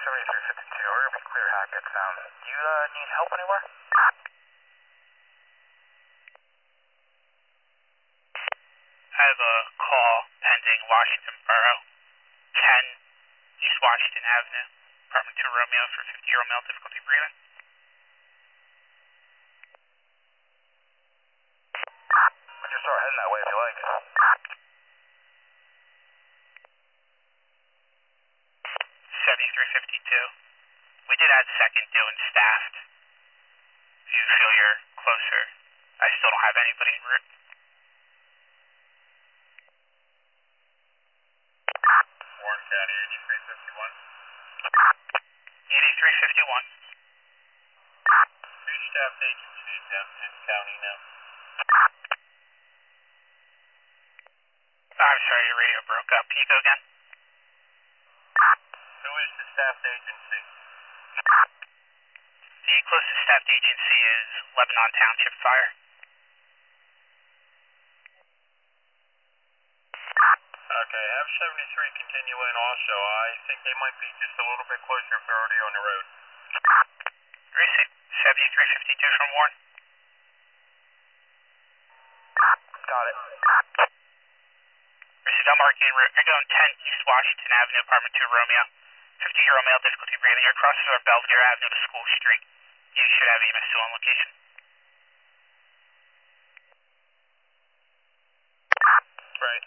7352, we're gonna be clear Hackett Sound. Do you need help anywhere? I have a call pending Washington Borough, 10 East Washington Avenue, apartment 2 Romeo for 50-year-old male, difficulty breathing. We can start heading that way if you like. 7352. We did add second doing staffed. If you feel you're closer, I still don't have anybody en route. Warren County, 8351. 8351. Two staffed agencies down in the county now. I'm sorry, your radio broke up. Can you go again? Who is the staffed agency? The closest staffed agency is Lebanon Township Fire. Okay, have 73 continue in also. I think they might be just a little bit closer if they're already on the road. Receive 7352 from Warren. Got it. Receive Delmarque en route. You're going 10 East Washington Avenue, apartment 2 Romeo. 50-year-old male, difficulty breathing. Your crosses are Belvedere Avenue to School Street. You should have EMS 2 on location. Right.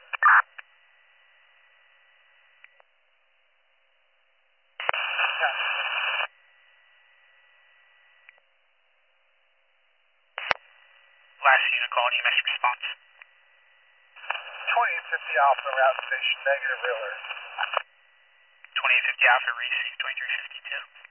Last unit call and EMS response. 2850 Alpha, route station, negative real alert. 2850 Alpha, receive 2352.